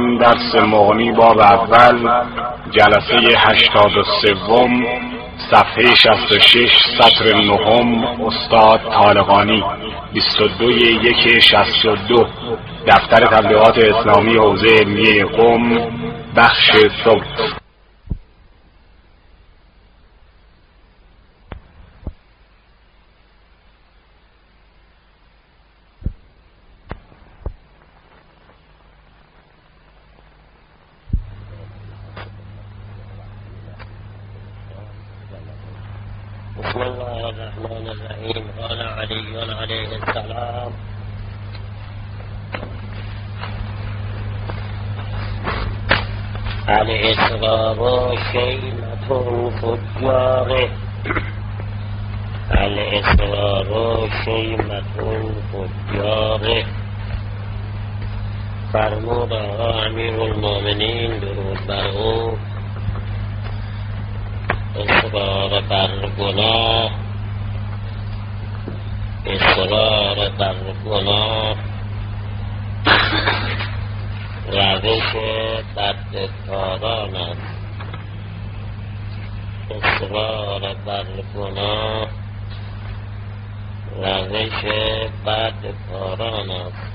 بخونیم درس مغنی باب اول جلسه 83 صفحه 66 سطر 9 استاد طالقانی 22/1/62 دفتر تبلیغات اسلامی حوزه علمیه قم بخش صوت. بسم الله الرحمن الرحیم. قال علی علیه السلام: الاسرار شیمة الفجار، الاسرار شیمة الفجار. فرمود آقا امیرالمومنین درود بر او: اصرار بر گناه، اصرار بر گناه روش بدکاران است. اصرار بر گناه روش بدکاران است.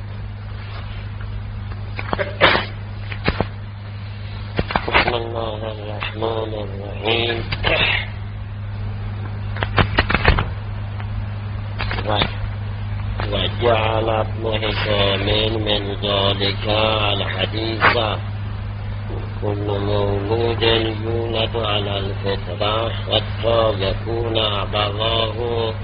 بسم الله الرحمن الرحیم. و جعل ابن هشام من ذلك الحديث: كل مولود يولد على الفطرة حتى يكون أبواه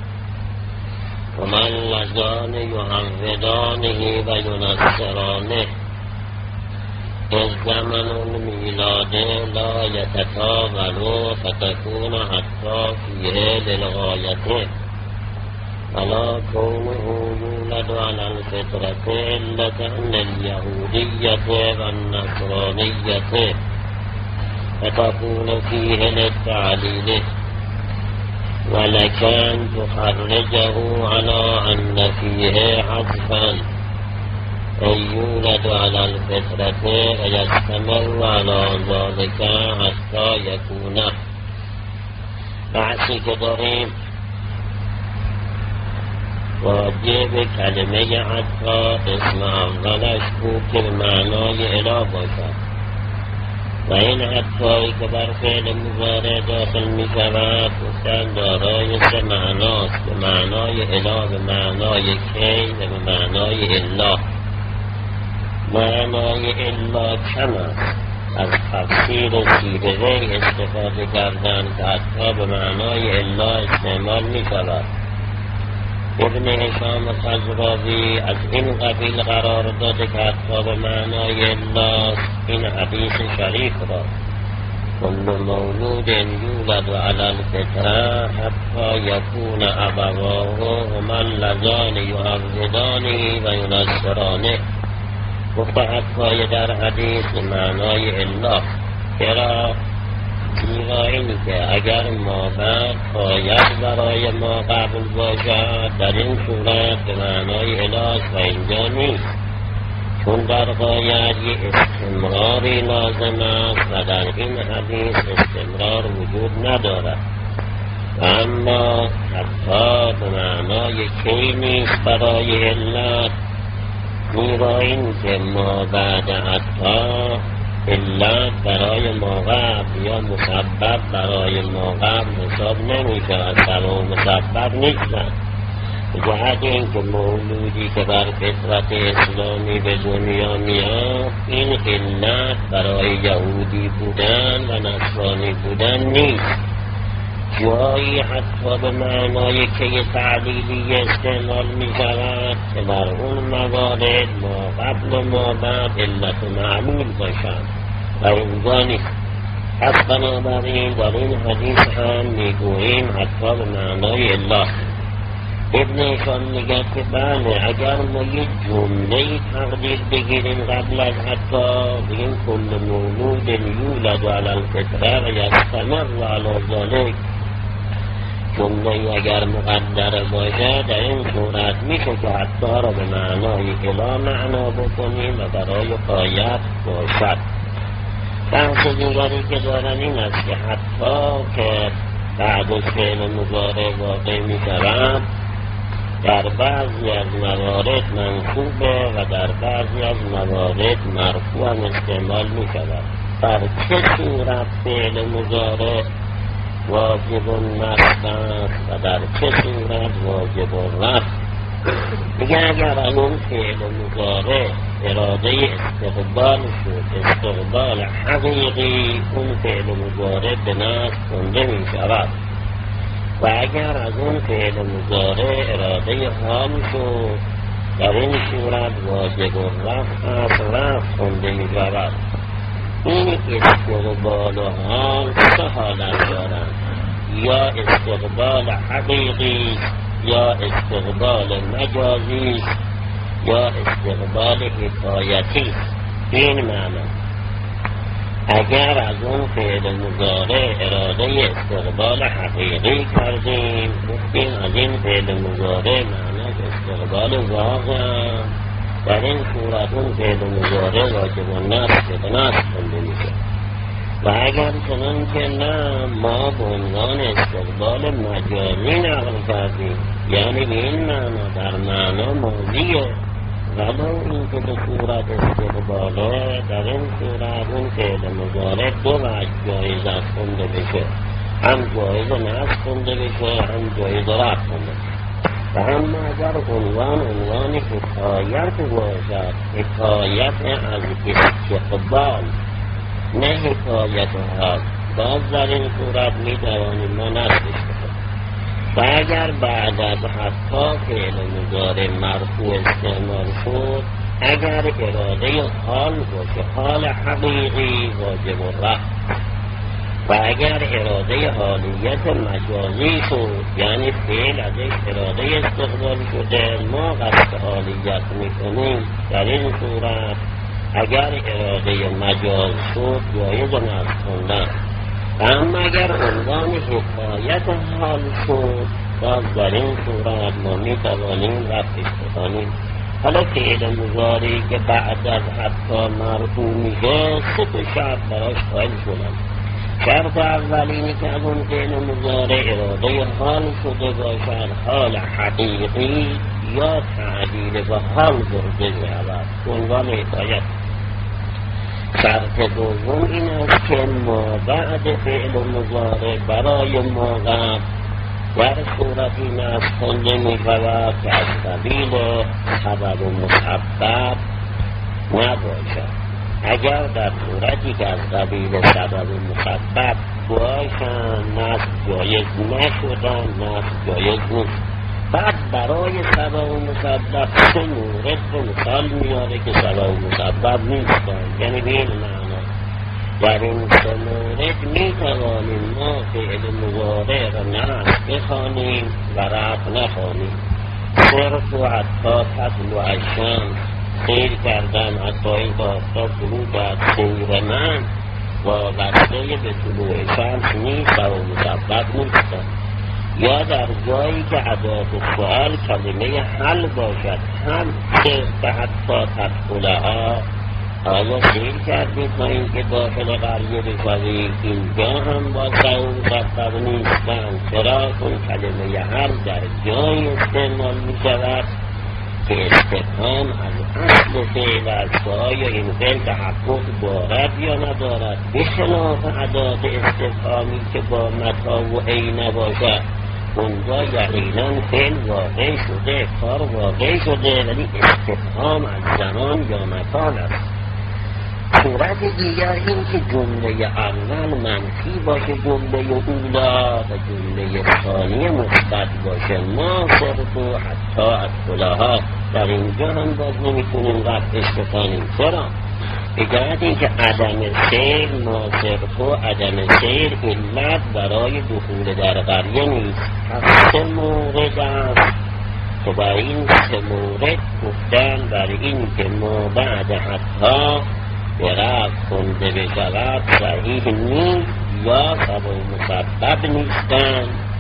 ومن لذان يهودانه وينصرانه. إذ زمن الميلاد لا يتطاول فتكون حتى فيه للغاية، ولا كونه يولد على الفطرة إلا أن اليهودية والنصرانية فتكون فيه للتعليل، ولكن تخرجه على أن فيه حذفا أن يولد على الفطرة ويستمر على ذلك حتى يكون. بحثی که داریم واجب کلمه حتی اسم اولش بود که به معنای اله باشد و این حتی که بر فعل مضارع داخل می شود گفتن دارای سه معناست: به معنای اله، به معنای کی و به معنای الا. معنای الا کم است. از تفسیر سیبوی استفاده کردن که حتی به معنای الا استعمال می شود. ابن هشام خضراوی از این قبیل قرار داده که حتی به معنای الا این حدیث شریف را: كل مولود یولد علی الفطرة حتی یکون ابواه هما اللذان یهودانه و ینصرانه. گفته حتی در حدیث معنای الا، چرا؟ زیرا این که اگر مادر باید برای ما قبول باشد در این صورت به معنای اله و اینجا نیست، چون در غایت یک استمراری لازم است و در این حدیث استمرار وجود ندارد. اما حتی به معنای کی نیست برای علت، زیرا این که ما بعد حتی علت برای ما قبل یا مسبب برای ما قبل حساب نمی شود، برای مسبب نیستن. جهت این که مولودی که بر فطرت اسلامی به دنیا میاد این علت برای یهودی بودن و نصرانی بودن نیست. جایی حتی به معنای که تعلیلی استعمال می شود که در اون موارد ما قبل و ما بعد علت معلول باشند و اینجا نیست. پس بنابراین در این حدیث هم میگوییم حتی به معنای الله. ابن هشام میگه که بله، اگر ما یک جمله تقدیر بگیریم قبل از حتی بگیم کل مولود یولد علی الفطرة و یستمر علی ذلک، جمله اگر مقدر باشه در این صورت میشه که حتی را به معنای الا معنا بکنیم و برای غایت باشد. بحث دیگری که دارن این است که حتی که بعد از فعل مضارع واقع میشود در بعضی از موارد منصوبه و در بعضی از موارد مرفوع هم استعمال میشود. در چه صورت فعل مضارع واجب النصب است و در چه صورت واجب الرفع؟ میگه اگر اون فعل مضارع اراده استقبال شد، استقبال حقیقی، اون فعل مضارع به نصب خونده میشود و اگر از اون فعل مضارع اراده حال شد در این صورت واجب الرفع است، رفع خونده میشود. این استقبال و حال سه حالت دارند، یا استقبال حقیقی یا استقبال مجازی یا استقبال حکایتی. این معنی اگر از اون فعل مضارع اراده استقبال حقیقی کردیم گفتیم از این فعل مضارع معنی استقبال واقع، در این صورت اون فعل مضارع واجب النصب به نصب خونده میشه. و اگر چنان که نه ما به عنوان استقبال مجازی نقل کردیم، یعنی به این معنا در معنا ماضیه ولو این که به صورت استقباله، در این صورت اون فعل مضارع دو وجه جایز از خونده بشه، هم جایز نصب خونده بشه هم جایز رفع خونده بشه. و هم اگر عنوان حکایت باشد، حکایت از استقبال نه حکایت حال، باز در این صورت می توانیم ما نصبش بکنیم. و اگر بعد از حتی فعل مضارع مرفوع استعمال شد، اگر اراده حال باشه، حال حقیقی، واجب الرفع. و اگر اراده حالیت مجازی شد، یعنی فعل ازش اراده استقبال شده ما قصد حالیت میکنیم، در این صورت اگر اراده مجاز شد جایز نصب خوندن. اما اگر عنوان حکایت حال شد باز در این صورت ما میتوانیم رفعش بکنیم. حالا فعل مضارعی که بعد از حتی مرفوع میشه سه تا شرط براش قائل شدن. شرط اولینی که از اون فعل مضارع اراده حال شده باشد، حال حقیقی یا تعدیل به حال برده شود، عنوان حکایت. شرط دوم این است که ما بعد فعل مضارع برای ما قبل در صورتی نصب خونده می‌شود که از قبیل سبب و مسبب نباشد. اگر در صورتی که از قبیل سبب و مسبب باشند نصب جایز نشدن، نصب جایز نیست. بعد برای سبب و مسبب سه مورد رو مثال میاره که سبب و مسبب نیستن، یعنی به این معنا در این سه مورد میتوانیم ما فعل مضارع رو نصب بخوانیم و رفع نخوانیم. صرف و حتی تطلع الشمس، سیر کردن حتی این که آفتاب طلوع کرد، سیر من وابسته به طلوع شمس نیست و مسبب نیستن. یا در جایی که ادات سؤال کلمه حل باشد، هم که حتی تدخلها آیا سیر کردید تا اینکه داخل قریه بشوید، اینجا هم با سعود مسبب نیستن. چرا اون کلمه حل در جایی استعمال می شود که استفهام از اصل فعل است، آیا این فعل تحقق دارد یا ندارد، بخلاف ادات استفهامی که با متا و عین باشد. اونجا یقینا فعل واقع شده، کار واقع شده، ولی استفهام از زمان یا مکان است. صورت دیگر این که جمله اول منفی باشه، جمله اولا، و جمله ثانی مثبت باشه، ناصرف و حتی اطلاها. در اینجا هم باز نمیتونیم رفعش بکنیم. چرا؟ اجازت این که عدم سیر ناصرف و عدم سیر علت برای دخول در قریه نیست. سه مورد است که بر این سه مورد گفتن بر این که ما بعد حتی به رفع خونده بشود صحیح نیست، یا سبب مسبب نیستن،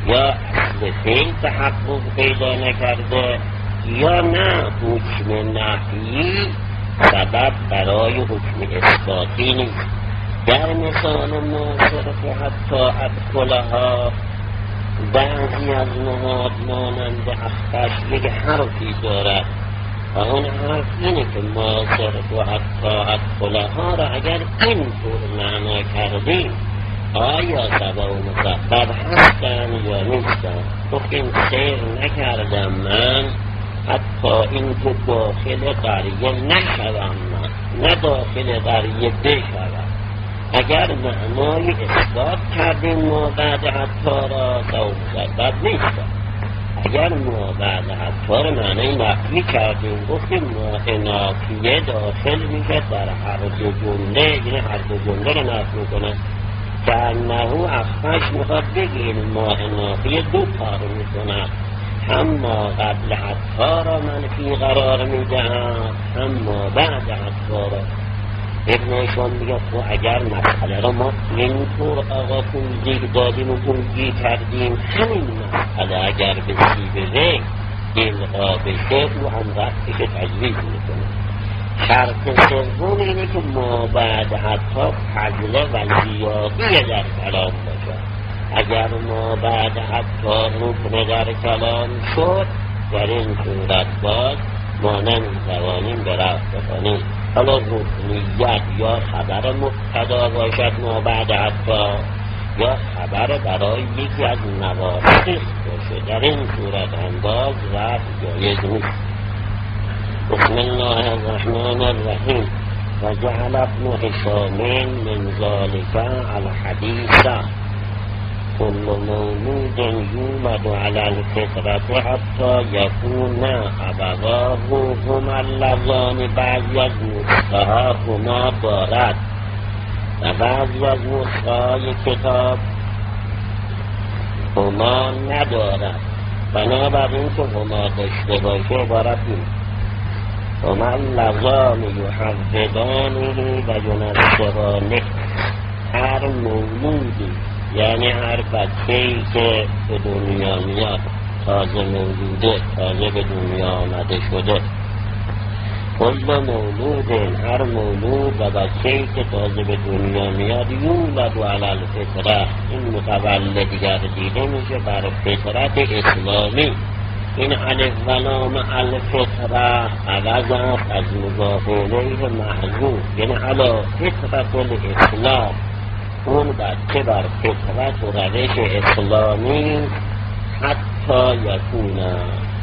یا اصل فعل تحقق پیدا نکرده یا نه حکم نحوی سبب برای حکم اثباتی نیست. در مثال معاصر حتی ادخلها بعضی از نهاد مانند اخفش یک حرفی دارد و اون حرف اینه که معاصر و حتی ادخلها را اگر این طور معنا کردیم آیا سبب و مسبب هستن یا نیستن؟ گفتیم سیر نکردم من حتی این که داخل قریه نشوم، من نه داخل قریه بشوم. اگر معنای اثبات کردیم ما بعد حتی را سبب مسبب نیستن. اگر ما بعد حتی را معنای نفی کردیم گفتیم ما نافیه داخل میشه در هر دو جمله، یعنی هر دو جمله را نفی میکنه. که انهو اخفش میخواد بگیم ما نافیه دو کار میکنه، هم ما قبل حتی را منفی قرار میدهند هم ما بعد حتی را. ابنشان میگه تو اگر مسئله را ما اینطور آقا توضیح دادیم و توضیح کردیم، همین مسئله اگر به سیبه القا بشه او هم وقتش تجویز میکنه. شرط سوم اینه که ما بعد حتی فضله و زیادی در کلام باشه. اگر ما بعد حتی رکن در کلام شد در این صورت باز ما نمیتوانیم به رفت بکنیم. حالا رکنیت یا خبر مبتدا باشد ما بعد حتی یا خبر برای یکی از نواسط باشه، در این صورت انداز رفت جایز نیست. بسم الله الرحمن الرحیم. و جعل ابن هشام من ذلك الحدیث كل مولود یولد علی الفطرة حتی یکون ابواه هما اللذان. بعضی از نسخه‌ها هما دارد و بعضی از نسخه‌های کتاب هما ندارد. بنابراین که هما داشته باشه عبارت نیست. هما اللذان یحفظانه و ینصرانه. هر مولودی یعنی هر بچه‌ای که به دنیا میاد، تازه مولوده، تازه به دنیا آمده شده. کل مولود، هر مولود و بچه‌ای که تازه به دنیا میاد، یولد علی الفطره، این متولد گردیده میشه بر فطرت اسلامی. این الف و لام الفطره عوض است از مضاف الیه محذوف، یعنی علی فطرت الاسلام. اون بچه بر فطرت و روش اسلامی حتی یکونه.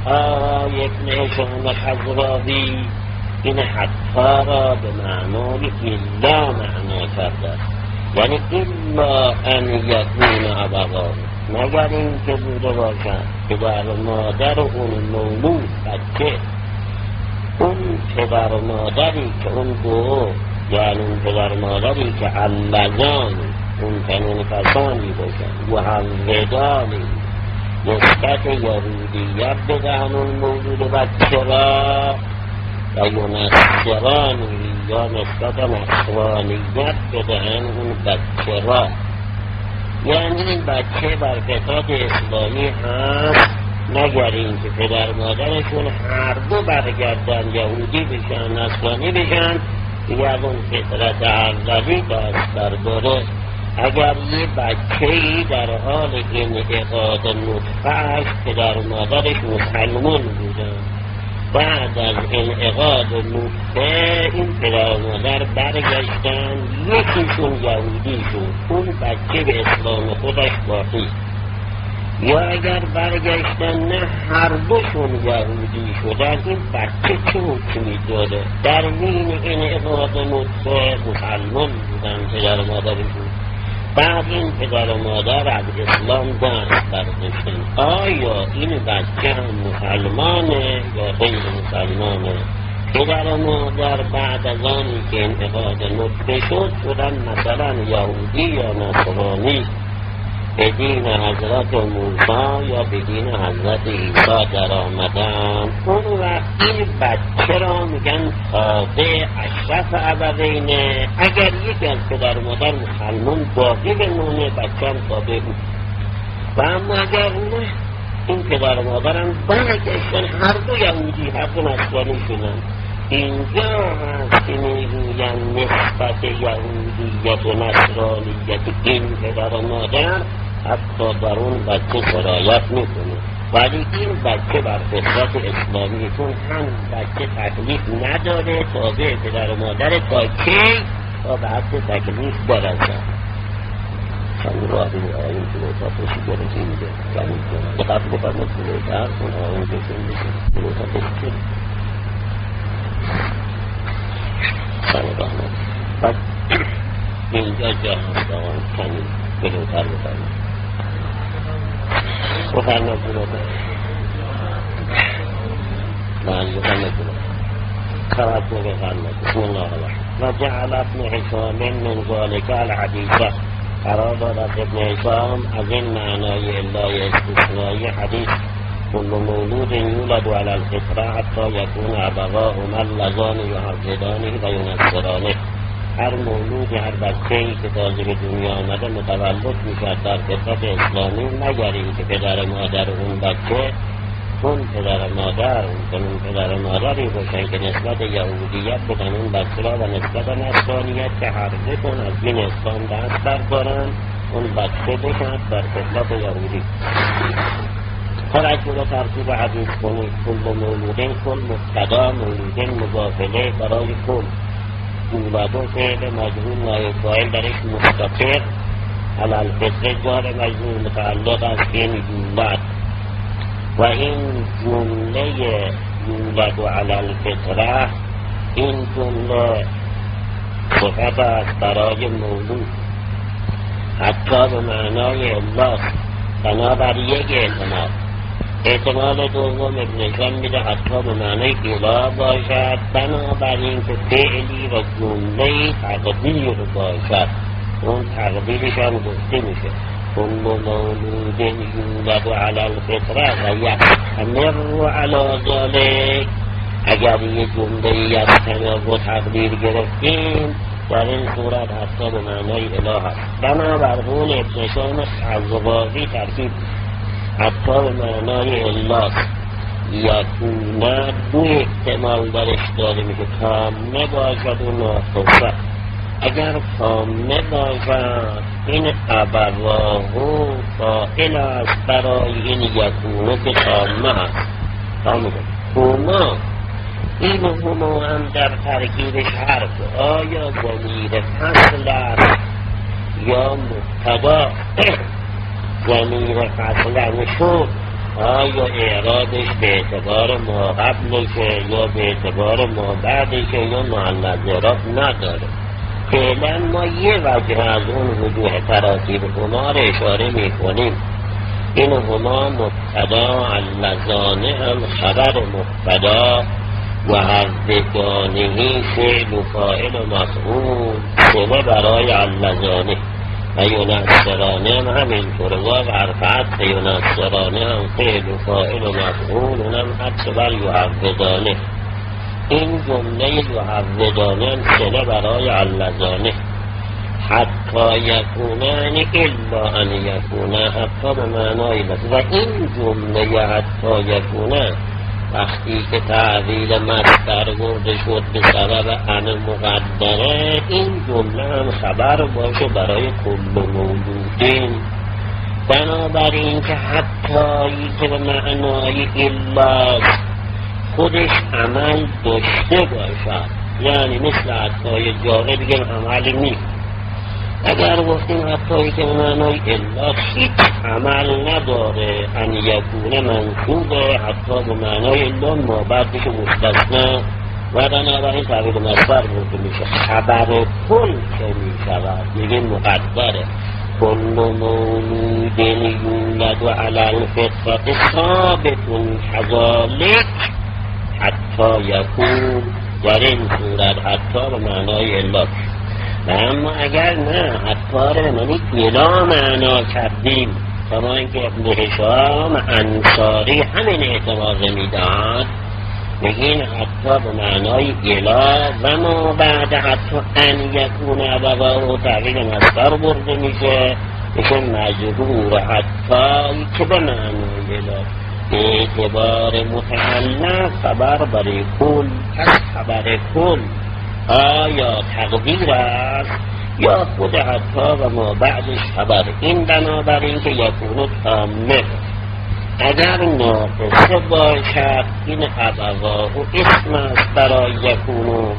ابن هشام خضراوی این حتی را به معنای الا معنا کرده، یعنی الا ان یکون ابواه، مگر این که بوده باشد پدر و مادر اون مولود بچه، اون پدر و مادری که اون دو، یعنی اون پدر مادری که اللذان اون چنین کسانی باشن و حوضانی نسبت یهودیت بدهن اون مولود بچه را و ینصرانی یا نسبت نصرانیت بدهن اون بچه را. یعنی این بچه بر فطرت اسلامی هست، مگر این که پدر مادرشون هر دو برگردن یهودی بشن نصرانی بشن یا اون فطرت اولی دست برداره. اگر یه بچه‌ای در حال انعقاد نطفه‌اش پدر مادرش مسلمان بودن، بعد از انعقاد نطفه این پدر مادر برگشتن یکیشون یهودی شد، اون بچه به اسلام خودش باقی. یا اگر برگشتن نه هر دوشون یهودی شدن، این بچه چه حکمی داده؟ در مین انعقاد نطفه مسلمان بودن پدر مادرشون، بعد این پدر و مادر از اسلام دست برداشتن. آیا این بچه هم مسلمانه یا غیر مسلمانه؟ پدر و مادر بعد از آنی که انعقاد نطفه شد شدن مثلا یهودی یا نصرانی، به دین حضرت موسی یا به دین حضرت عیسی در آمدن، اون وقت این بچه را میگن تابع اشرف ابوینه. اگر یکی از پدر و مادر مسلمان باقی بمونه، بچه هم تابع بود. و اما اگر نه این پدر و مادرم برگشتن هر دو یهودی، هر دو نصرانی شدن، اینجا هست که میگویم نسبت یهودیت و نصرانیت این پدر و مادر حتی در اون بچه سرایت میکنه، ولی این بچه بر فطرت اسلامی، چون هم بچه تکلیف نداره تابع پدر و مادر تا کی؟ تا به حد تکلیف برسد. خیلی را این آیین جلوتا پشی گرزی میده به قبل بفرمت جلوتر اون آیین جلوتر میشه جلوتا پشی کرد خیلی رحمت. بعد اینجا جا هست آقایان کمی جلوتر بفرمت جلوتر من بفرمت جلوتر توجه بفرمت. بسم الله الرحمن و جعل ابن حسام من ذالک الحدیثه، قرار داد از ابن حسام از این معنای الله استثنایی حدیث کل مولود یولد علی الفطره حتی یکون ابواهما اللذان یهودانه و ینصرانه. هر مولود، هر بچه‌ای که تازه به دنیا آمده متولد میشد در فطرت اسلامی، مگر اینکه پدر مادر اون بچه اون پدر مادری باشن که نسبت یهودیت بدن اون بچه را و نسبت نصرانیت که هر دو از دین اسلام دست بردارن اون بچه بشن در فطرت یهودی. خرج رو ترتیب حدیث کنید. کل مولودین، کل مبتدا، مولودین مضافه برای کل، اولادو فعل مجهول نایب فاعل درش مستقر، علی الفطره جار مجهول متعلق از این یولد و این جمله یولد علی الفطره، این جمله صفت است برای مولود حتی به معنای الله، بنابر یک احتمال دوم ابن حسام میده حتی به معنای اله باشد، بنابراین که فعلی و جمله تقدیر باشد، اون تقدیرش هم گفته میشه کل مولود یولد علی الفطره و یستمر علی ذالک. اگر یه جمله یستمر و تقدیر گرفتیم در این صورت حتی به معنای اله هست. بنابراین ابن حسام از واقعی ترکیب حتی به معنای الله یکونه دو احتمال درش داده میشه، تامه باشد و ناقصه. اگر تامه باشد این ابواهو فاعل است برای این یکونه که تامه هست. هما این هما هم در ترکیبش حرف آیا ضمیر فصل است یا مبتدا؟ ضمیر فصل نشود آیا اعرابش به اعتبار ما قبلشه یا به اعتبار ما بعدشه یا مؤنث اعراب نداره. فعلا ما یه وجه از اون وجوه تراکیب هما رو اشاره میکنیم. این هما مبتدا، اللذانه هم خبر مبتدا و حذفانهی فعل و فاعل و مفعول صله برای اللذانه و ینصرانه هم همینطور و حرفت ینصرانه هم فعل و فاعل و مفعول اونم حدث بر یحوضانه. این جمله یحوضانه هم صله برای اللذانه حتی یکونه یعنی الا ان یکونه، حتی به معنای لفظ. و این جمله حتی یکونه وقتی که تعویل مصدر برده شد به سبب ان مقدره، این جمله هم خبر باشه برای کل مولودین. بنابراین که حتی که به معنای الا خودش عمل داشته باشد، یعنی مثل حتی جاره بگیم عملی نیست. اگر گفتیم حتی که معنای الا هیچ عمل نداره، ان یکونه منصوبه، حتی به معنای الا ما بعدش مستثنا و بنابراین تعبیر مصدر برده میشه. خبر کل که میشود میگه مقدره کل مولود یولد علی الفطرة ثابت کذالک حتی یکون، در این صورت حتی به معنای الا. اما اگر نه حتی رو منی الا معنا کردیم، کما اینکه ابن حسام انصاری همین اعتراض میداد، بگین حتی به معنای الا و ما بعد حتی ان یکون ابواه تعویل مصدر برده میشه، میشه مجرور حتی که به معنای لا به اعتبار متعلق خبر برای کل. پس خبر کل آیا تقدیر است یا خود حتی و ما بعدش خبر؟ این بنابراین که یکونو تامه. اگر ناقصه باشد این ابواه و اسم است برای یکونو.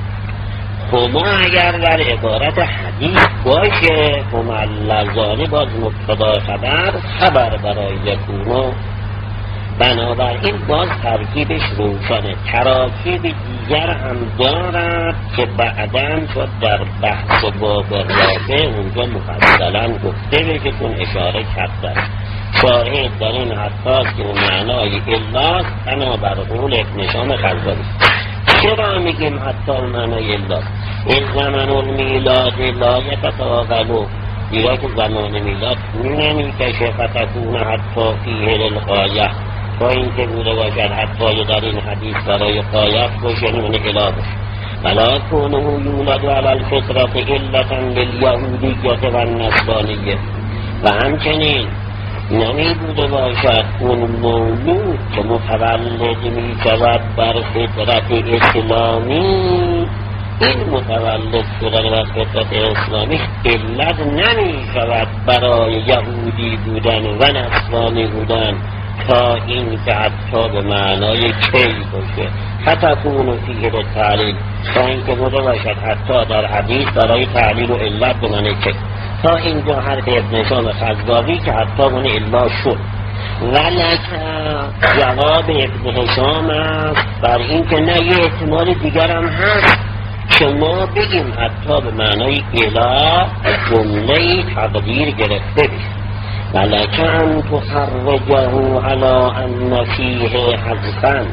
هما اگر در عبارت حدیث باشه هما اللذانی باز مبتدا خبر برای یکونو. بنابراین باز ترکیبش روشنه. تراکیب دیگر هم دارد که بعداً شد در بحث باب رابع اونجا مفصلاً گفته بشه کن اشاره کرده. شاهد در این حداست که معنای الاست بنابر قول ابن هشام خزالی. چرا میگیم حتی معنای الاست؟ این زمان المیلاد لا یتطاولو، دیگه که زمان میلاد نمیکشه فتکون حتی فیه للغایه، تا این که بوده باشد حتی در این حدیث برای قایت باشه نمونه اله باشه. ولا کونه یولد علی الفطرت علتا للیهودیت و النصرانیه. و همچنین نمی بوده باشد اون مولود که متولد می شود بر فطرت اسلامی، این متولد شدن بر فطرت اسلامی علت نمی شود برای یهودی بودن و نصرانی بودن، تا این که حتی به معنای کی باشه فتکون فیه تعلیل، تا این که بوده باشد حتی در حدیث برای تعلیل و علت به معنی کی. تا اینجا حرف ابن هشام خزاوی که حتی من الا شد. ولکه جواب ابن هشام است بر این که نه یه احتمال دیگر هم هست که ما بگیم حتی به معنای اله جمله تقدیر گرفته بشه. ولکه ان تخرجه علی ان فیه حذفا،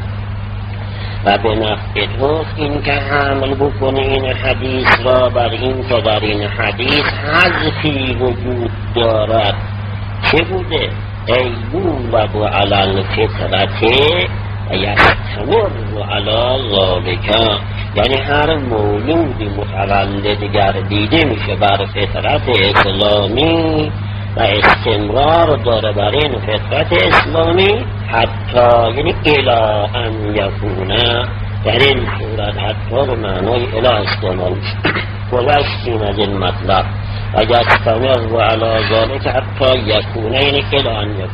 و به نفع توست این که حمل بکنه این حدیث را بر این که در این حدیث حذفی وجود دارد. چه بوده؟ ایولد علی الفطرت و یستمر علی ذالک، یعنی هر مولودی متولد گردیده میشه بر فطرت اسلامی و استمرار داره بر این فطرت اسلامی حتی، یعنی الی ان یکونه، در این صورت حتی به معنای الی استعمال میشه. گذشتیم از این مطلب و یستمر و علی ذالک حتی یکونه، یعنی الی ان یکونه.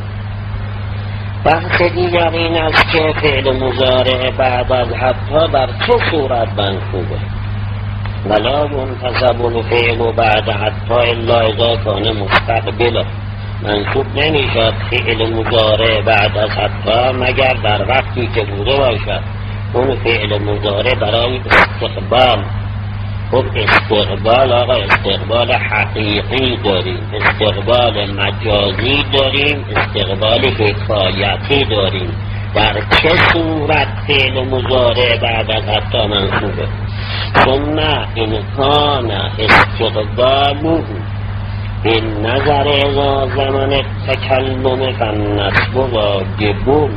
بحث دیگر این است که فعل مضارع بعد از حتی بر چه صورت منصوبه؟ ولا ينتصب الفعل بعد حتی الا اذا کان مستقبلا، منصوب نمیشد فعل مضارع بعد از حتی مگر در وقتی که بوده باشد اون فعل مضارع برای استقبال. خب استقبال آقا استقبال حقیقی داریم، استقبال مجازی داریم، استقبال حکایتی داریم. در چه صورت فعل مضارع بعد از حتی منصوبه؟ ثم این کان استقباله این نظر ازا زمان تکلم فالنصب واجبون.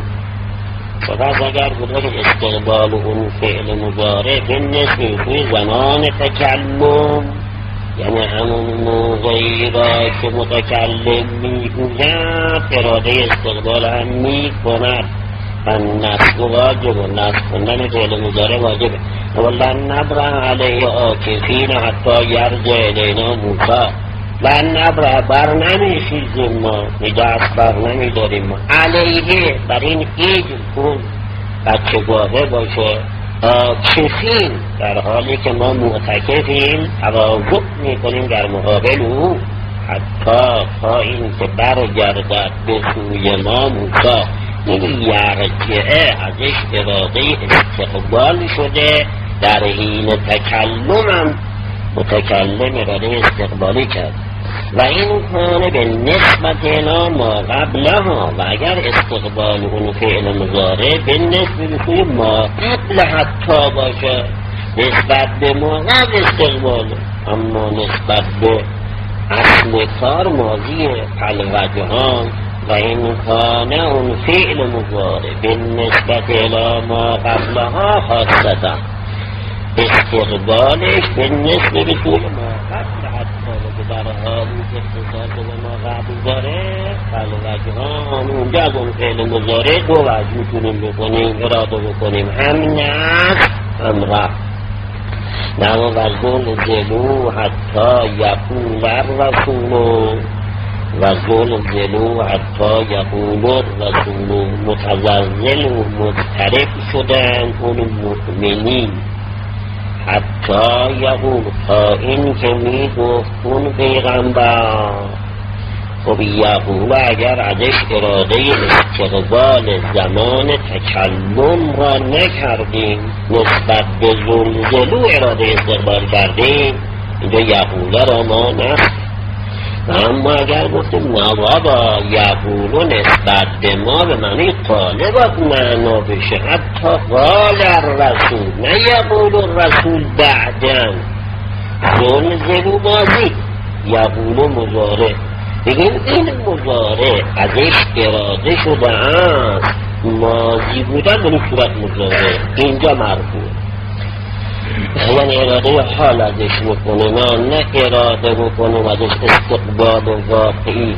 پس اگر بوده که استقبال اون فعل مضارع به نسبی توی زمان تکلم، یعنی همون موقعی را که متکلم میگوید اراده استقبال هم میکند، فالنصب واجب، نصب کندن فعل مضارع واجبه. ولن نبرح علیه آکفین حتی یرجع الینا موسی، لن نبرح بر نمیخیزیم ما، دست بر نمیداریم ما علیه بر این ایج کن بچه گاهه باشه، آکفین در حالی که ما معتکفیم تواضع میکنیم در مقابل او، حتی تا این که برگردد به سوی ما موسی. این یرجعه ازش اراده استقبال شده، در حین تکلمم متکلم اراده استقبالی کرد. و این کانه به نسبت اینا ما قبلها، و اگر استقبال اون فعل مضارع به نسبت توی ما قبل حتی باشه، نسبت به ما قبل استقبال، اما نسبت به اصل کار ماضی پلوجهان. و این کانه اون فعل مضارع به نسبت الی ما قبلها خاصتا، استقبالش به نسبت توی ما قبل حتی که در حالی که اختصاص به ما قبل داره فلوجهان اونجا از اون فعل مضارع دو وجه میتونیم بکنیم اراده بکنیم، هم نصب هم رفع. نما وزلزلوا حتی یقول الرسول وزلزلوا حتی یقول الرسول، متزلزل و مضطرب شدن اون مؤمنین، حتی یقول تا این که میگفت اون پیغمبر. خب یقول اگر ازش اراده استقبال زمان تکلم را نکردیم، نسبت به زلزلو اراده استقبال کردیم، اینجا یقول را ما نست. اما اگر گفتیم نوابا یقولو نسبت به ما به معنی قاله باید معنا بشه، حتی قال الرسول نه یقول الرسول بعدن. زلزلو ماضی، یقولو مضارع. بگیم این مضارع ازش اراده شده است، ماضی بودن به صورت مضارع اینجا مرفوع، یعنی اراده حال ازش بکنه نه اراده بکنه ازش استقبال واقعی.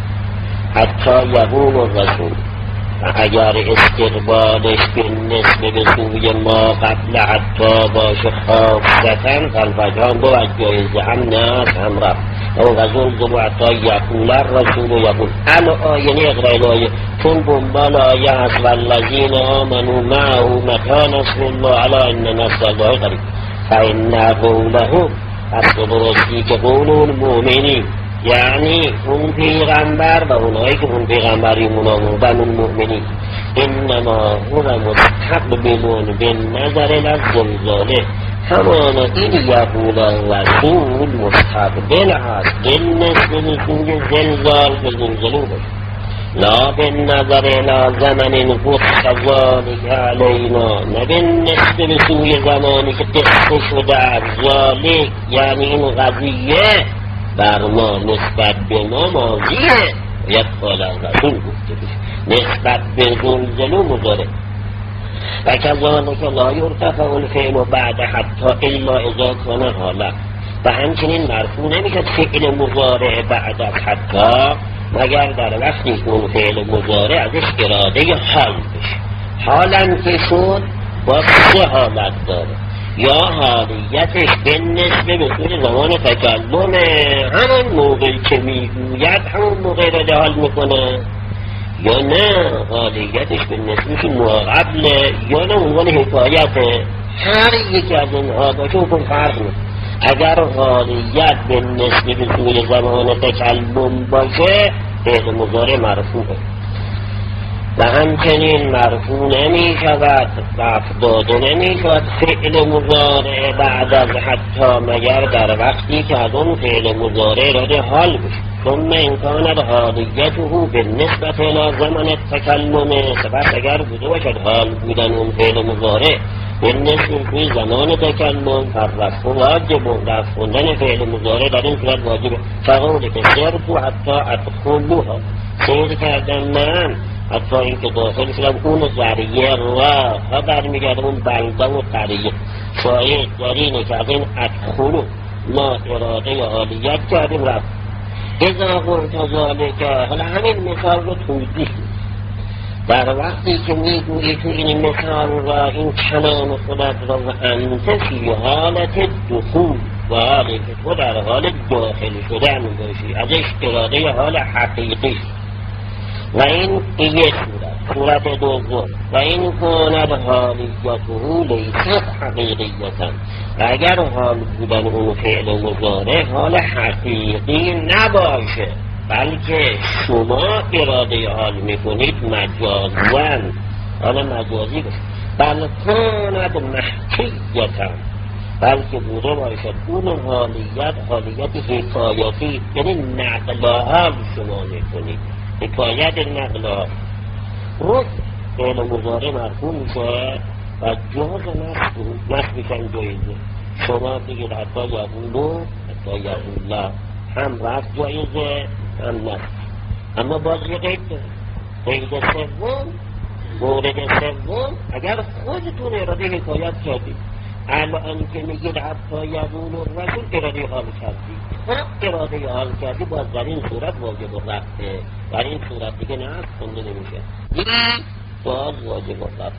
حتی یقول الرسول، اگر استقبالش به نسبه به سوی ما قبل حتی باشه خاصتن فالفجان دو از جایزه هم نست هم رفت. او غزلزلوا حتی یقول الرسول و یقول یعنی اقرأ آیه، چون بنبال آیه هست والذین آمنوا معه متی نصر الله علی ان نصر الله قریب فإن قولهم، پس درستی که قول اون مؤمنین یعنی اون پیغمبر و اونایی که اون پیغمبری منامودن اون مؤمنین، انما هو مستقبلون بالنظر للزلزاله، همان این یقول الرسول مستقبل هست بالنسبه به زلزال به زلزلو باشه، لا بالنظر الى زمن قص ذلك علینا، نه بالنسبه به سوی زمانی که قصه شده از ذالک، یعنی این قضیه بر ما نسبت به ما ماضیه، باید قال الرسول گفته بشه، نسبت به زلزلو مضارع. و کذالک لا یرتفع الفعل بعد حتی الا اذا کان حالا، و همچنین مرفوع نمیشد فعل مضارع بعد از حتی مگر در وقتی اون فعل مضارع ازش اراده حال بشه. حالا که شد با سه حالت داره، یا حالیتش به نسبه به طور زمان تکلمه، همون موقعی که میگوید همون موقع اراده حال میکنه، یا نه حالیتش به نسبه قبله، یا نه عنوان حکایته. هر یکی از اینها باشه حکم فرق میکنه. اگر حالیت به نسبه به طور زمان تکلم باشه فعل مضارع مرفوعه، و همچنین مرفوع نمی شود رفع داده نمی شود فعل مضارع بعد از حتی مگر در وقتی که از اون فعل مضارع اراده حال بشه. ثم امکان حالیته به نسبت الى زمان تکلم، سپس اگر بوده باشد حال بودن اون فعل مضارع به نسبت به زمان تکلم، فررفع واجب، رفع خوندن فعل مضارع در این صورت واجبه. فقوله که سرتو حتی ادخلوها، سیر کردم من حتی این که داخل شدم اون ذریعه را برمیگرده اون بلده و قریه. شاید در اینه که از این ادخلو ما اراده حالیت کردیم رفت. اذا قلت ذالک، حالا همین مثال رو توضیح در وقتی که میگویی تو این مثال را این کلام خودت را و انت فی حالت دخول، و حالی که تو در حال داخل شدن باشی ازش اراده حال حقیقی، و این یک صورت دوم، و این کاند حالیته لیست حقیقیتا، و اگر حال بودن اون فعل مضارع حال حقیقی نباشه بلکه شما اراده حال میکنید مجازن، حالا مجازی باشه، بل کاند محکیتا، بلکه بوده باشد اون حالیت حکایتی، یعنی نقل حال شما میکنید، حکایت نقل حال. روز فعل مضارع مرفوع میشه و جاز نصبشن جایزه. شما بگید حتی یقولو حتی یقولا، هم رفت جایزه هم نصب. اما باز یه قید داره، قید سوم، مورد سوم، اگر خودتون اراده حکایت کردید الان که میگید حتی یقول الرسول اراده حال کردی، اراده حال کردی باز در این صورت واجب رفته، در این صورت دیگه نه خونده نمیشه، باز واجب رفته.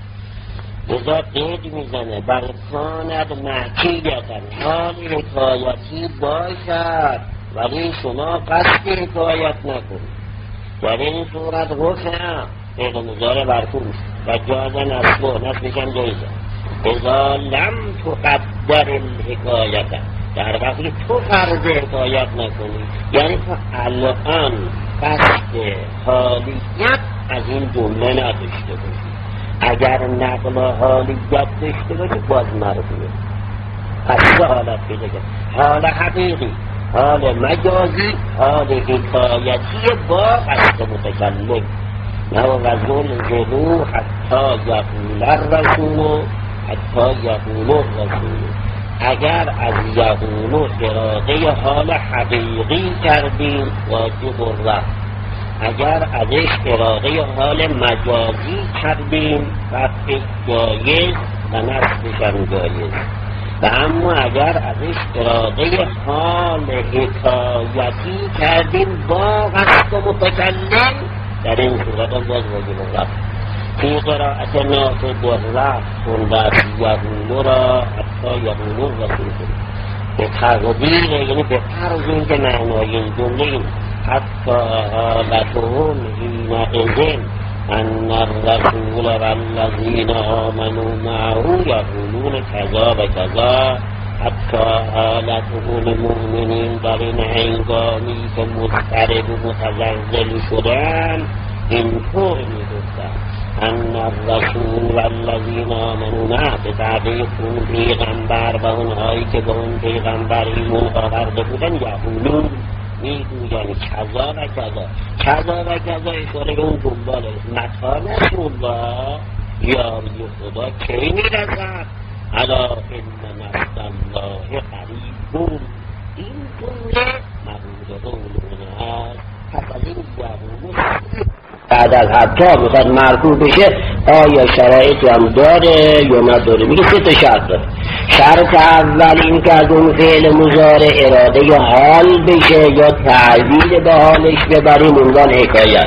بذار قید میزنه بر کاند محکیتن حال حکایتی باشد ولی شما قصد حکایت نکنید. در این صورت رفع فعل مضارع مرفوع و جاز نصبش هم جایزه. اذا لم تقدر الحکایت، در وقتی تو فرض حکایت نکنی، یعنی تو الان قصد حالیت از این جمله نداشته باشی. اگر نقل حالیت داشته باشی باز مرفوعه. پس دو حالت پیدا کرد، حال حقیقی، حال مجازی، حال حکایتی با قصد متکلم. نوغزون جلو حتی یقول الرسول، حتی یقول الرسول. اگر از یقول اراده حال حقیقی کردیم واجب رفع، اگر ازش اراده حال مجازی کردیم رفع جایز و نصبش هم جایز. و اما اگر ازش اراده حال حکایتی کردیم با قصد متکلم، در این صورت هم باز واجب رفع. فی قرائت نافع بالرفع خوندن یقول را حتی یقول الرسول به تقدیر، یعنی به فرض این که معنای این جمله این حتی حالتهم حینئذ ان الرسول والذین آمنوا معه یقولون کذا و کذا. حتی حالتهم مؤمنین در این هنگامی که مضطرب و متزلزل شدن اینطور میگفتن ان الرسول والذین آمنوا معه، به تعبیر اون پیغمبر و اونهایی که به اون پیغمبر ایمان آورده بودن یقولون میگوین کذا و کذا، کذا و کذا اشاره به اون دنباله متا نصر الله، یاری خدا کی میرسد، الا ان نصر الله قریب. این جمله مقوله اونه هست. پس از این یقولون بعد از حتی میخواد مرفوع بشه آیا شرایطی هم داره یا نداره؟ میگه سه تا شرط داره. شرط اول این که از اون فعل مضارع اراده حال بشه یا تعبیر به حالش ببریم عنوان حکایت.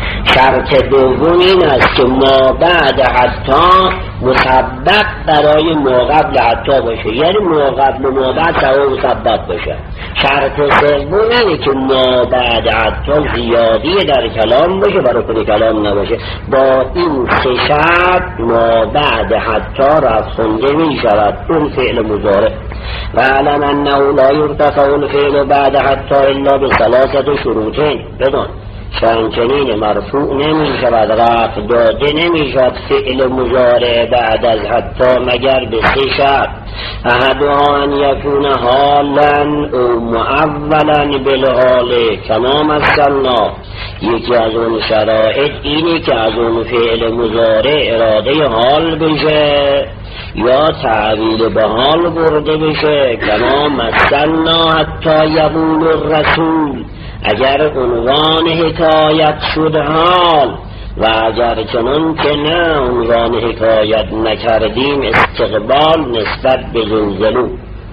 شرط دوم این است که ما بعد حتی مسبب برای ما قبل حتی باشه، یعنی ما قبل و ما بعد سوا مسبب باشه. شرط سوم اینه که ما بعد حتی زیادی در کلام باشه و رکن کلام نباشه. با این سه شرط ما بعد حتی رفخونده می شود اون فعل مضارع. و علم انه لا یرتفع الفعل بعد حتی الا بثلاثه شروطین. بدون چنین مرفوع نمی شود، رفع داده نمی شود فعل مضارع بعد از حتی مگر به سه شرط. احدها ان یکون حالا او معولا بالحال کما مثلنا. یکی از اون شرایط اینه که از اون فعل مضارع اراده حال بشه یا تعبیر به حال برده بشه کما مثلنا حتی یقول الرسول. اگر عنوان حکایت شد حال و اگر چنان که نه عنوان حکایت نکردیم استقبال نسبت به زلزلو.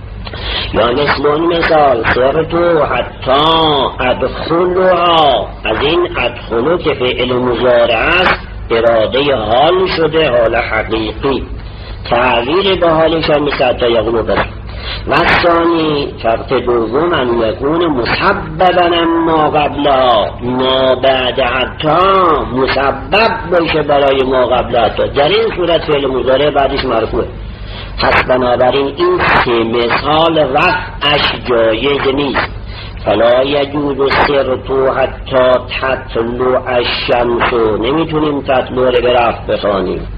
یا مثال سرتو حتی ادخلها، از این ادخلو که فعل مضارع است اراده حال شده، حال حقیقی، تعبیر به حالش هم مثل حتی یقولو بس. و ثانی شرط دوم ان یکون مسببا اما قبلها، ما بعد حتی مسبب باشه برای ما قبل حتی. در این صورت فعل مضارع بعدش مرفوعه. پس بنابراین این سه مثال رفعش جایز نیست. فلا یجوز سرتو حتی تطلع الشمس، نمیتونیم تطلع رو به رفع بخوانیم.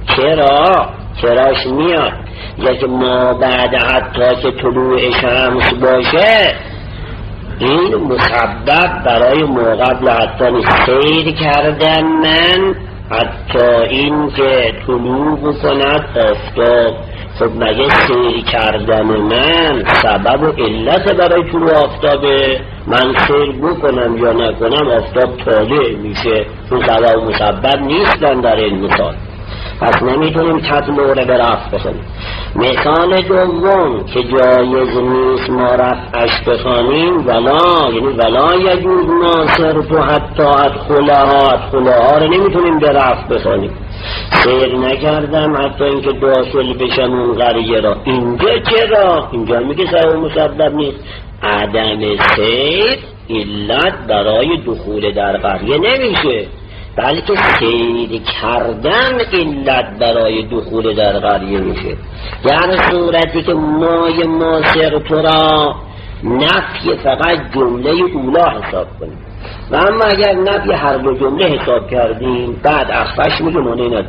چراش میاد یکی ما بعد حتی که طلوع شمس باشه این مسبب برای ما قبل حتی نیست. سیر کردن من حتی این که طلوع بکند آفتاب، خب مگه سیر کردن من سبب و علت برای طلوع آفتابه؟ من سیر بکنم یا نکنم آفتاب طالع میشه، اون سبب و مسبب نیستن در این مثال. پس نمیتونیم تطلوع رو به رفع بخونیم. مثال دوم که جایز نیست ما رفعش بخونیم ولا، یعنی ولا یجوز ما صرف حتی ادخلها رو نمیتونیم به رفع بخونیم. سیر نکردم حتی اینکه داخل بشم اون قریه را. اینجا چرا؟ اینجا میگه سبب مسبب نیست. عدم سیر علت برای دخول در قریه نمیشه، بلکه سیر کردن علت برای دخول در قریه میشه. یعنی صورتی که مای ماسر تو را نفی فقط جمله اولا حساب کنیم و اما اگر نفی هر دو جمله حساب کردیم بعد اخفش میگه مانع نداره.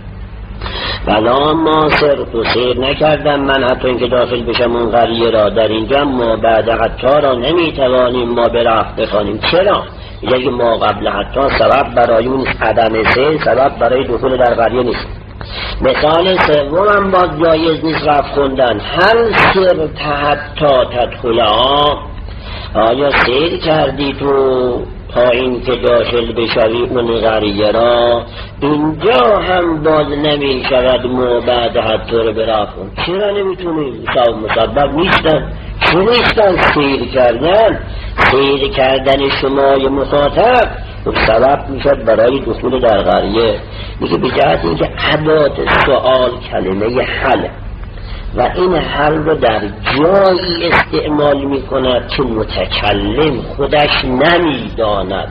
ولا ماسر تو سیر نکردم من حتی اینکه داخل بشم اون قریه را. در اینجا ما بعد حتی را نمیتوانیم ما به رفع بخوانیم. چرا؟ یکی ما قبل حتی سبب برای اون عدم سیر، سبب برای دخول در قریه نیست. مثال سوم هم باز جایز نیست رفع خوندن. هل سر حتی تدخلها، آیا سیر کردی تو تا این که داخل بشوی اون قریه را؟ اینجا هم باز نمی شود ما بعد حتی رو برافون. چرا نمیتونیم؟ سبب مسبب نیستن. چون نیستن؟ سیر کردن، سیر کردن شمای مخاطب سبب میشد برای دخول در قریه. میگه به جهت اینکه ادات سؤال کلمه حل و این حل رو در جایی استعمال میکند که متکلم خودش نمیداند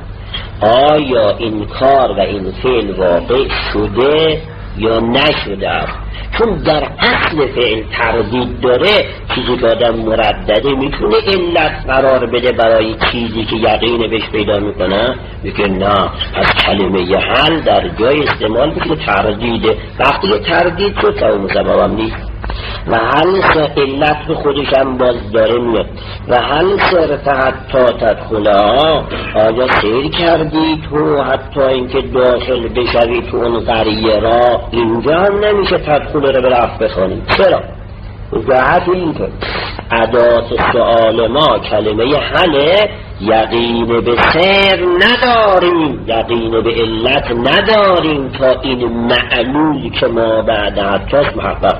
آیا این کار و این فعل واقع شده یا نشده است. چون در اصل فعل تردید داره، چیزی که آدم مردده میتونه علت قرار بده برای چیزی که یقین بهش پیدا میکنه. میگه نه، از کلمه حل در جای استعمال میکنه تردیده. وقتی که تردید شد سبب مسبب هم نیست و حل علت به خودش هم باز داره میاد. و حل صرف حتی تدخلها، آیا سیر کردی تو حتی اینکه داخل بشوی تو اون قریه را؟ اینجا هم نمیشه تدخل رو به رفع بخونیم. چرا؟ جهت این که ادات سؤال ما کلمه حله، یقین به سیر نداریم، یقین به علت نداریم تا این معلول که ما بعد حتیش محقق.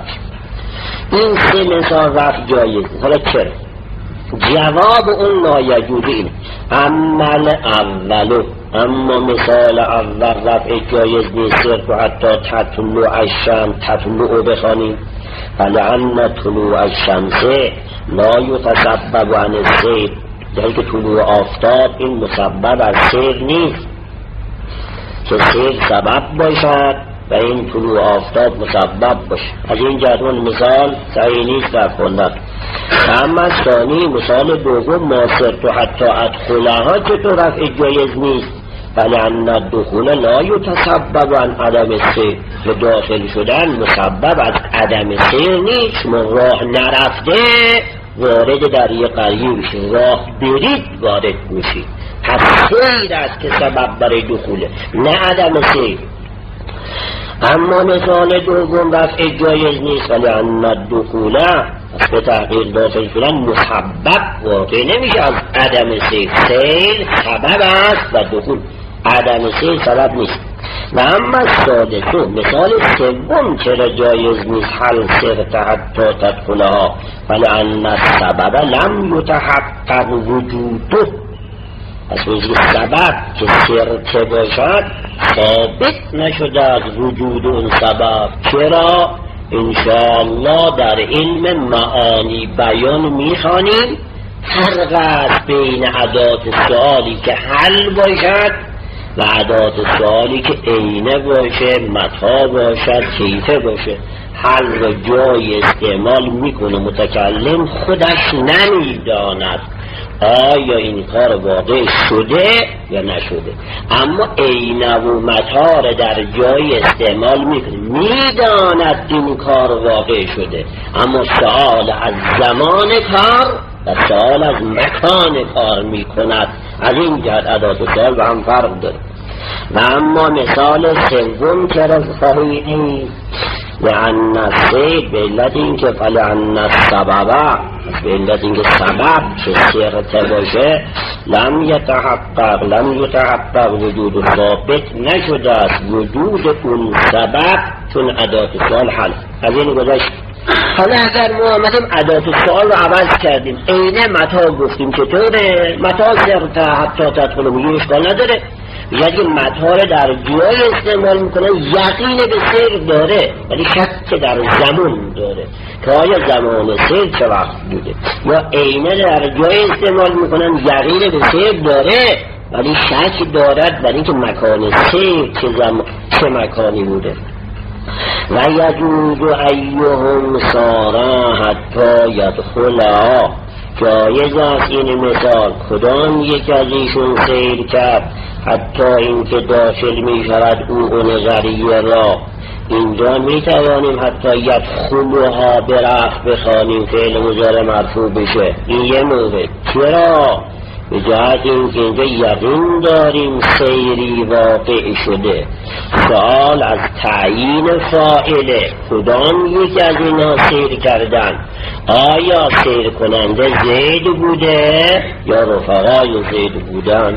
این سه مثال رفع جایز. حالا چرا؟ جواب اون نایجوزی اینه. عمل اولو، اما مثال اول رفع جایز نیست صرف و حتی تطلوع الشمس، تطلوع بخوانیم. فلعن طلوع الشمس لا یتسبب عن السیر، یعنی که طلوع آفتاب این مسبب از سیر نیست که سیر سبب باشد و این طلوع آفتاب مسبب باشه. از این جدول مثال صحیح نیست در خوندن. اما ثانی مثال دوم ماسر تو حتی ادخلها چطور رفع جایز نیست؟ بله ان الدخول لا یتسبب عن عدم سیر، به داخل شدن مسبب از عدم سیر نیست. شما راه نرفته وارد در یه قریه میشه، راه برید وارد میشید. پس سیر است که سبب برای دخوله، نه عدم سیر. اما مثال دوم رفع جایز نیست ولی ان الدخول به تحقیق داخل شدن مسبب واقع نمیشه از عدم سیر. سیر سبب است و دخول عدم سیر سبب نیست. و اما سادسو مثال سوم چرا جایز نیست حل سیر حتی تدخلها ولی ان السبب لم یتحقق وجوده. پس میگه سبب که سرته باشد ثابت نشده از وجود اون سبب. چرا؟ انشاءالله در علم معانی بیان میخوانیم فرق است بین ادات سوالی که حل باشد و ادات سوالی که عینه باشه، متا باشد، کیفه باشه. حل را جای استعمال میکنه متکلم خودش نمیداند آیا این کار واقع شده یا نشده، اما عینه و متا را در جای استعمال میکنه، میداند این کار واقع شده، اما سوال از زمان کار و سوال از مکان کار میکند. از این جهت ادات سوال با هم فرق داره. و اما مثال سوم چرا صحیح نیست؟ لأن السیر به علت این که فلأن السبب، به علت این که سبب که سیرته باشه لم یتحقق وجود ثابت نشده است وجود اون سبب، چون ادات سوال حل از این گذشت. حالا اگر ما مثلا ادات سوال رو عوض کردیم، عین متا گفتیم چطوره؟ متا صرت حتی تدخل میگه اشکال نداره، یعنی متا رو در جای استعمال میکنن، یقین به سیر داره ولی شک در زمان داره که آیا زمان سیر چه وقت بوده، یا عینه در جای استعمال میکنن، یقین به سیر داره ولی شک دارد برای اینکه مکان سیر چه مکانی بوده. و یجوز ایهم سارا حتی یدخلها، جایز است این مثال کدام یک از ایشون سیر کرد حتی اینکه داخل می شود او نظریه را. اینجا می توانیم حتی یدخلها برفع بخوانیم فعل مضارع مرفوع بشه، این یه مورد. چرا؟ به جهت اینکه اینجا یقین داریم سیری واقع شده. سوال از تعیین فاعله، کدام یک از اینا سیر کردن؟ آیا سیر کننده زید بوده یا رفقای زید بودن؟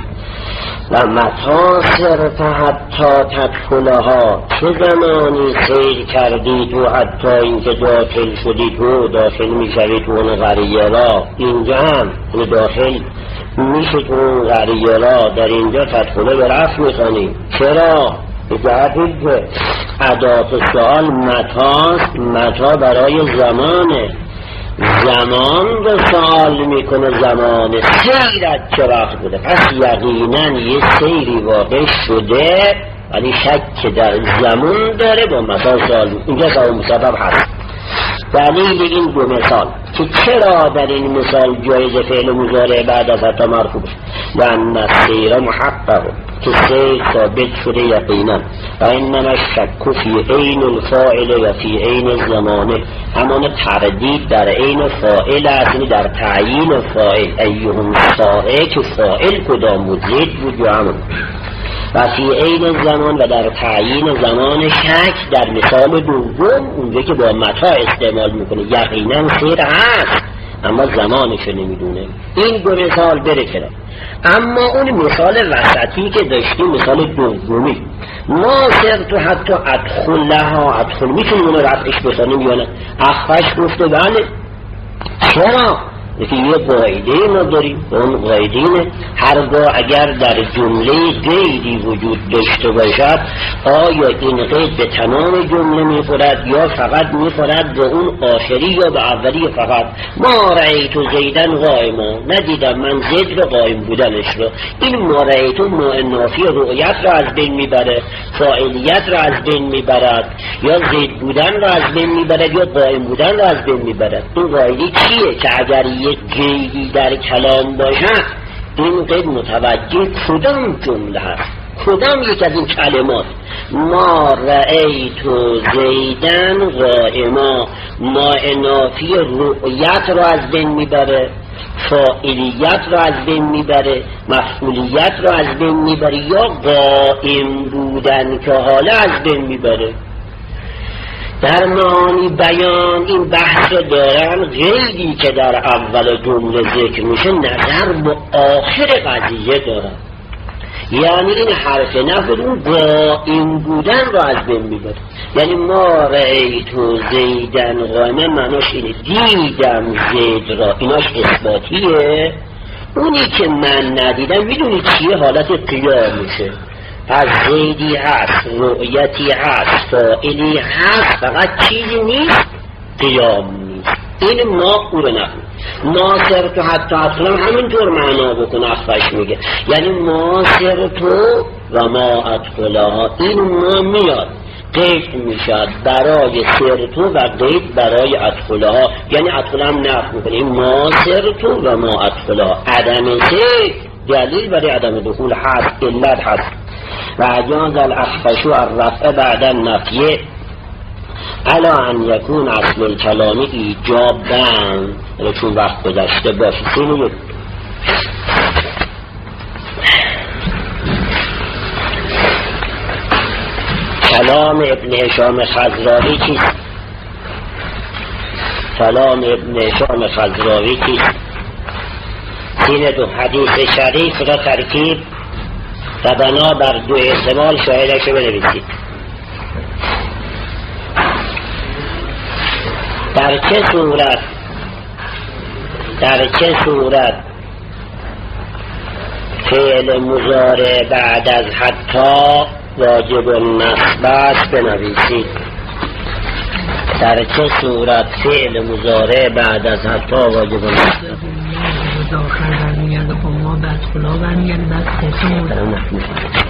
و متا صرف حتی تدخلها، چه زمانی سیر کردی تو حتی اینکه داخل شدی تو داخل میشوی تو اون قریه را. اینجا هم داخل میشه تو اون قریه را، در اینجا تدخله به رفع میخوانیم. چرا؟ به جهت اینکه ادات سوال متاست، متا برای زمانه، زمان رو سوال میکنه، زمان سیرت چه وقت بوده، پس یقینا یه سیری واقع شده ولی شک در زمان داره با مثال سوال. اینجا سوال مسبب هست. دلیل این دو مثال که چرا در این مثال جایز فعل مضارع بعد از حتی مرفوع بشه، لأن السیر محقق، که سیر ثابت شده یقینا، و انما الشک فی عین الفاعل و فی عین الزمان، همان تردید در عین فاعل است، یعنی در تعیین فاعل. ایهم ساره که فاعل کدام بود، زید بود یا همون، و فی عین زمان و در تعیین زمان شک در مثال دوم اونجا که با متا استعمال میکنه یقینا سیر هست اما زمانشو نمیدونه. این دو مثال بره کنار. اما اون مثال وسطی که داشتیم، مثال دومی، ما صرف حتی ادخل لها، ادخل میتونیم اونو رفعش بسانیم یا نه؟ اخفش گفته بله. چرا؟ یکی یه قاعده ما داریم، اون قاعده اینه هرگاه اگر در جمله قیدی وجود داشته باشد، آیا این قید به تمام جمله میخورد یا فقط میخورد به اون آخری یا به اولی فقط. ما رأیت زیدن قائما، ندیدم من زید رو قائم بودنش رو. این ما رأیت معنافی رؤیت رو از بین میبره، فاعلیت رو از بین میبرد، یا زید بودن رو از بین میبرد یا قائم بودن رو از بین میبرد. این قاعده چیه؟ که اگر یک قیدی در کلام باشد، این قید متوجه کدام جمله هست، کدام یک از این کلمات. ما رأیت زیدن قائما، ما نافی رؤیت رو از بین میبره، فاعلیت رو از بین میبره، مفعولیت رو از بین میبره، یا قائم بودن که حالا از بین میبره. در معانی بیان این بحث رو دارن، قیدی که در اول جمله ذکر میشه نظر به آخر قضیه دارن، یعنی این حرف نفر اون قائم بودن رو از بین میبره. یعنی ما رأیت زیدن قائما معناش اینه دیدم زید را، ایناش اثباتیه. اونی که من ندیدم میدونی چیه؟ حالت قیام میشه. از زیدی هست، رؤیتی هست، فاعلی هست، فقط چیزی نیست، قیام نیست. این ما او رو نکنه. ناصر تو حتی اصلا همینطور معنا بکن، اخفش میگه یعنی ناصر تو و ما ادخلها، این ما میاد قید میشد برای سر تو و قید برای ادخلها، یعنی ادخلها هم نفت میکنه. این ناصر تو و ما ادخلها، عدم سر دلیل برای عدم دخول هست، علت هست. و اجاز الاخفشو الرفع بعد النفیه الا ان یکون اصل الکلام ایجابن، چون وقت گذشته باشی. کلام ابن هشام خضراوی چیست؟ کلام ابن هشام خضراوی چیست؟ این دو حدیث شریف را ترکیب و بنا بر دو احتمال شاهدش رو بنویسید. در چه صورت فعل مضارع بعد از حتی واجب النصب است بنویسید. در چه صورت فعل مضارع بعد از حتی واجب النصب داخل برمیگرده، خب ما بعد خلا برمیگرده، بعد خیلی